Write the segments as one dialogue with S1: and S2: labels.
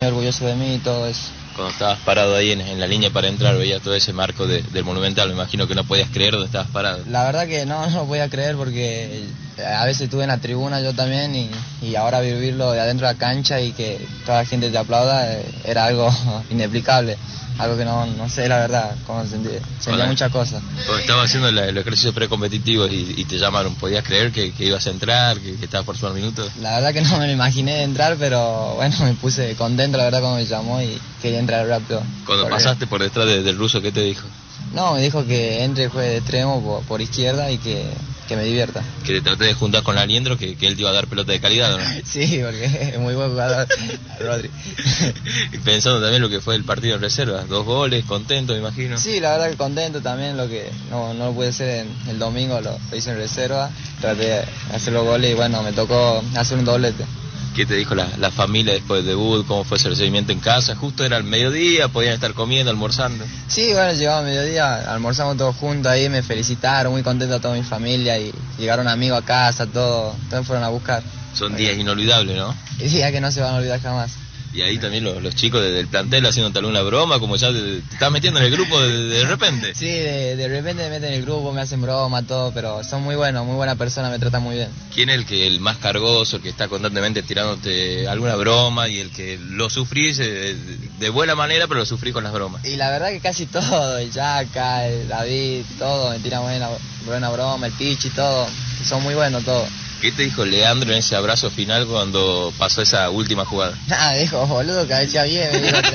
S1: orgulloso de mí y todo eso.
S2: Cuando estabas parado ahí en la línea para entrar, veías todo ese marco del Monumental, me imagino que no podías creer dónde estabas parado.
S1: La verdad que no lo podía creer porque a veces estuve en la tribuna yo también y ahora vivirlo de adentro de la cancha y que toda la gente te aplauda era algo inexplicable. Algo que no sé la verdad, como sentía muchas cosas.
S2: Cuando estabas haciendo el ejercicio precompetitivo y te llamaron, ¿podías creer que ibas a entrar, que estabas por sumar minutos?
S1: La verdad que no me lo imaginé entrar, pero bueno, me puse contento la verdad cuando me llamó y quería entrar rápido.
S2: Cuando pasaste por detrás del ruso, ¿qué te dijo?
S1: No, me dijo que entre y juegue de extremo por izquierda y que me divierta.
S2: Que te traté de juntar con Aliendro, que él te iba a dar pelota de calidad, ¿no?
S1: Sí, porque es muy buen jugador, Rodri.
S2: Y pensando también lo que fue el partido en reserva, 2 goles, contento, me imagino.
S1: Sí, la verdad que contento también, lo que no lo pude hacer el domingo, lo hice en reserva, traté de hacer los goles y bueno, me tocó hacer un doblete.
S2: ¿Qué te dijo la familia después del debut? ¿Cómo fue ese recibimiento en casa? Justo era el mediodía, podían estar comiendo, almorzando.
S1: Sí, bueno, llegaba a mediodía, almorzamos todos juntos ahí, me felicitaron, muy contento a toda mi familia y llegaron amigos a casa, todos fueron a buscar.
S2: Son días inolvidables, ¿no?
S1: Y días que no se van a olvidar jamás.
S2: Y ahí también los chicos del plantel haciendo tal una broma, como ya te estás metiendo en el grupo de repente.
S1: Sí, de repente me meten en el grupo, me hacen broma, todo, pero son muy buenos, muy buena persona, me tratan muy bien.
S2: ¿Quién es el más cargoso, el que está constantemente tirándote alguna broma y el que lo sufrís de buena manera, pero lo sufrís con las bromas?
S1: Y la verdad que casi todo, el Yaka, el David, todo, me tiran buena broma, el Pichi, todo, son muy buenos todos.
S2: ¿Qué te dijo Leandro en ese abrazo final cuando pasó esa última jugada?
S1: Nada, dijo, boludo, cabecea bien, me dijo,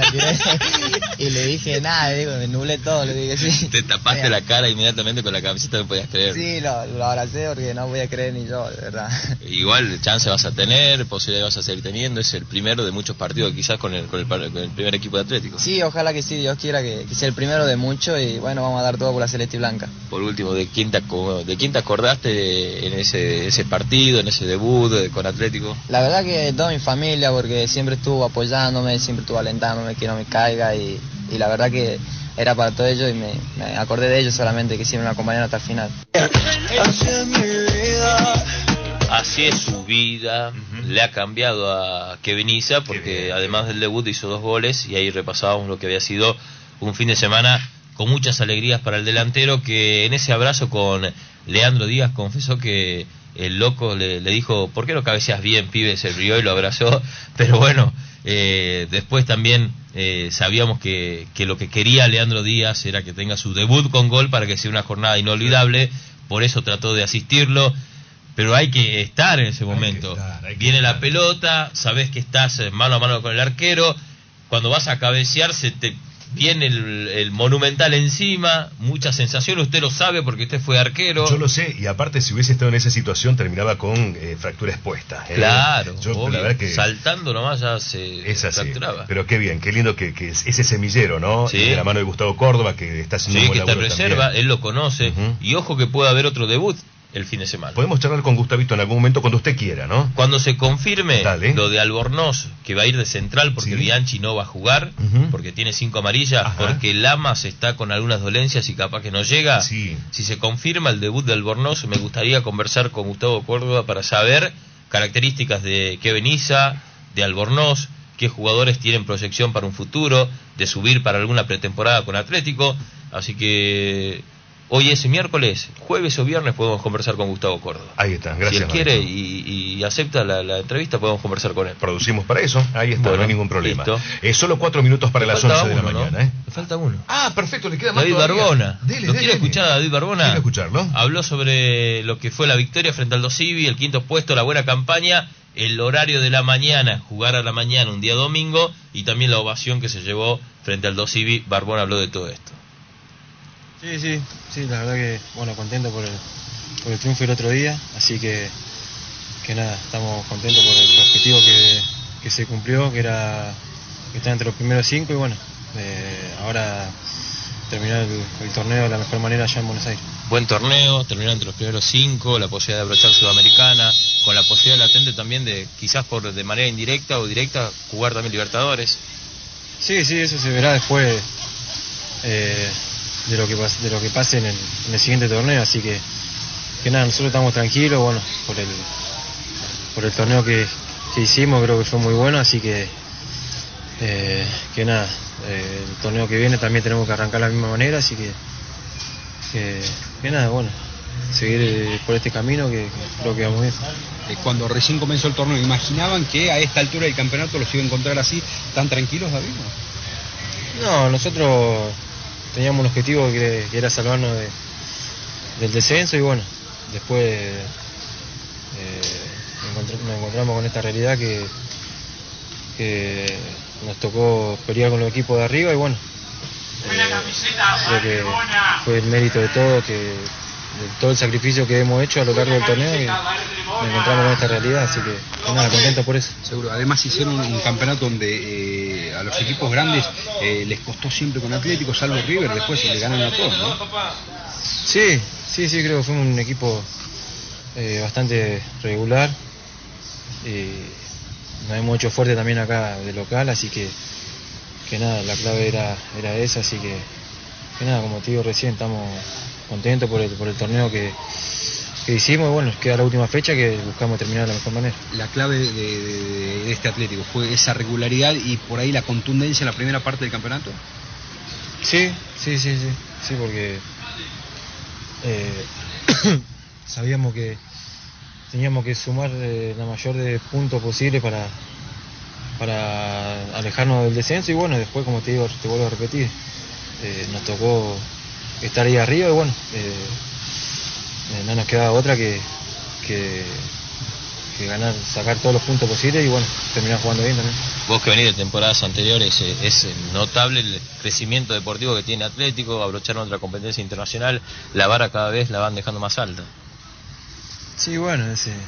S1: y le dije, nada, digo, me nublé todo, le dije, sí.
S2: Te tapaste la cara inmediatamente con la camiseta, no podías creer.
S1: Sí, lo abracé porque no podía creer ni yo, de verdad.
S2: Igual chance vas a tener, posibilidad vas a seguir teniendo, es el primero de muchos partidos quizás con el primer equipo de Atlético.
S1: Sí, ojalá que sí, Dios quiera que sea el primero de muchos y bueno, vamos a dar todo por la Celeste y Blanca.
S2: Por último, ¿de quién te acordaste en ese partido, en ese debut con Atlético?
S1: La verdad que toda mi familia, porque siempre estuvo apoyándome, siempre estuvo alentándome que no me caiga y la verdad que era para todo ello y me acordé de ellos solamente, que siempre me acompañaron hasta el final.
S2: Así es su vida, le ha cambiado a Kevin Isa, porque además del debut hizo 2 goles y ahí repasábamos lo que había sido un fin de semana con muchas alegrías para el delantero, que en ese abrazo con Leandro Díaz confesó que el loco le dijo, ¿por qué no cabeceas bien, pibe? Se rió y lo abrazó, pero bueno, después también sabíamos que lo que quería Leandro Díaz era que tenga su debut con gol para que sea una jornada inolvidable, por eso trató de asistirlo. Pero hay que estar en ese momento. Viene la pelota, sabes que estás mano a mano con el arquero. Cuando vas a cabecear se te viene el Monumental encima, mucha sensación. Usted lo sabe porque usted fue arquero.
S3: Yo lo sé, y aparte si hubiese estado en esa situación terminaba con fractura expuesta.
S2: Claro,
S3: la verdad que
S2: saltando nomás ya se fracturaba.
S3: Pero qué bien, qué lindo que es ese semillero, ¿no?
S2: Sí.
S3: De la mano de Gustavo Córdoba, que está haciendo un buen laburo también.
S2: Sí, que está en reserva, él lo conoce. Y ojo que puede haber otro debut el fin de semana.
S3: Podemos charlar con Gustavito en algún momento cuando usted quiera, ¿no?
S2: Cuando se confirme lo de Albornoz, que va a ir de central porque Bianchi no va a jugar, porque tiene 5 amarillas, porque Lamas está con algunas dolencias y capaz que no llega. Si se confirma el debut de Albornoz, me gustaría conversar con Gustavo Córdoba para saber características de Kevin Isa, de Albornoz, qué jugadores tienen proyección para un futuro, de subir para alguna pretemporada con Atlético. Así que hoy es miércoles, jueves o viernes podemos conversar con Gustavo Córdoba.
S3: Ahí está, gracias.
S2: Si él quiere y acepta la entrevista, podemos conversar con él.
S3: Producimos para eso, ahí está, no hay ningún problema. Solo 4 minutos para las 11 de la mañana.
S2: Le falta uno.
S3: Ah, perfecto, le queda más
S2: David
S3: todavía.
S2: Barbona. ¿Lo quiere escuchar a David Barbona?
S3: Quiero escucharlo.
S2: Habló sobre lo que fue la victoria frente al Dosivi, el 5º puesto, la buena campaña, el horario de la mañana, jugar a la mañana un día domingo, y también la ovación que se llevó frente al Dosivi. Barbona habló de todo esto.
S4: Sí, la verdad que, bueno, contento por el triunfo el otro día, así que nada, estamos contentos por el objetivo que se cumplió, que era estar entre los primeros 5 y bueno, ahora terminar el torneo de la mejor manera allá en Buenos Aires.
S2: Buen torneo, terminar entre los primeros 5, la posibilidad de abrochar Sudamericana, con la posibilidad latente también de, quizás de manera indirecta o directa, jugar también Libertadores.
S4: Sí, eso se verá después de lo que pase en el siguiente torneo, así que nada, nosotros estamos tranquilos, bueno, por el torneo que hicimos, creo que fue muy bueno, así que que nada, el torneo que viene también tenemos que arrancar de la misma manera, así que nada, bueno, seguir por este camino que creo que vamos bien.
S5: Cuando recién comenzó el torneo, ¿imaginaban que a esta altura del campeonato los iba a encontrar así, tan tranquilos, David?
S4: No, nosotros teníamos un objetivo que era salvarnos del descenso y bueno, después nos encontramos con esta realidad que nos tocó pelear con los equipos de arriba y bueno, creo que fue el mérito de todo, de todo el sacrificio que hemos hecho a lo largo del torneo y nos encontramos con esta realidad, así que nada, contento por eso.
S5: Seguro, además hicieron un campeonato donde a los equipos grandes les costó siempre con Atlético, salvo River, después le ganan a todos, ¿no?
S4: Sí, creo que fue un equipo bastante regular y nos hemos hecho fuerte también acá de local, así que nada, la clave era esa, así que nada, como te digo recién, estamos contentos por el torneo que hicimos y bueno, queda la última fecha que buscamos terminar de la mejor manera.
S5: La clave de este Atlético fue esa regularidad y por ahí la contundencia en la primera parte del campeonato.
S4: Sí, porque sabíamos que teníamos que sumar la mayor de puntos posible para alejarnos del descenso y bueno, después como te digo, te vuelvo a repetir, nos tocó estar ahí arriba y bueno, no nos quedaba otra que ganar, sacar todos los puntos posibles y bueno, terminar jugando bien también.
S2: Vos que venís de temporadas anteriores, es notable el crecimiento deportivo que tiene Atlético, abrocharon otra competencia internacional, la vara cada vez la van dejando más alta.
S4: Sí, bueno,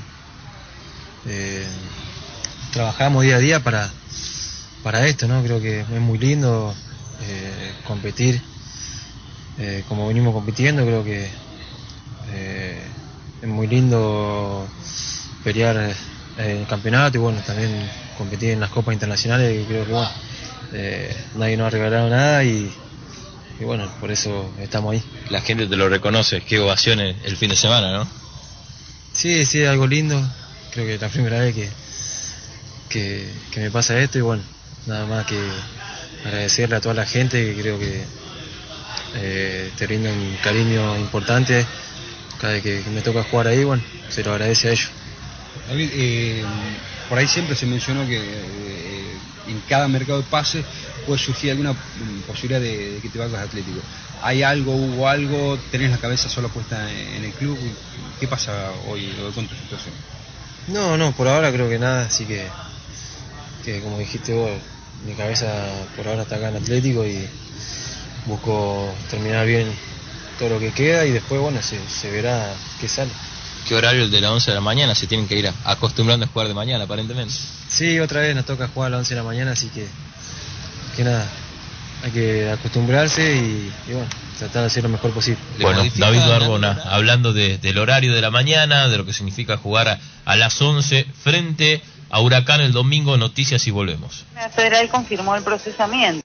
S4: trabajamos día a día para esto, ¿no? Creo que es muy lindo competir como venimos compitiendo, creo que es muy lindo pelear el campeonato y bueno, también competir en las copas internacionales, y creo que bueno, nadie nos ha regalado nada y bueno, por eso estamos ahí.
S2: La gente te lo reconoce, qué ovación el fin de semana, ¿no?
S4: Sí, algo lindo, creo que es la primera vez que me pasa esto y bueno, nada más que agradecerle a toda la gente que creo que te rinde un cariño importante cada vez que me toca jugar ahí, bueno, se lo agradece a ellos.
S5: David, por ahí siempre se mencionó que en cada mercado de pases puede surgir alguna posibilidad de que te vayas a Atlético. ¿Hubo algo? ¿Tenés la cabeza solo puesta en el club? ¿Qué pasa hoy con tu situación?
S4: No, por ahora creo que nada, así que como dijiste vos, mi cabeza por ahora está acá en Atlético y busco terminar bien todo lo que queda y después bueno, se verá qué sale.
S2: ¿Qué horario el de las 11 de la mañana? Se tienen que ir acostumbrando a jugar de mañana, aparentemente.
S4: Sí, otra vez nos toca jugar a las 11 de la mañana, así que nada, hay que acostumbrarse y bueno, tratar de hacer lo mejor posible.
S2: Bueno, David Barbona, hablando del horario de la mañana, de lo que significa jugar a las 11 frente a Huracán el domingo, noticias y volvemos.
S6: La Federal confirmó el procesamiento.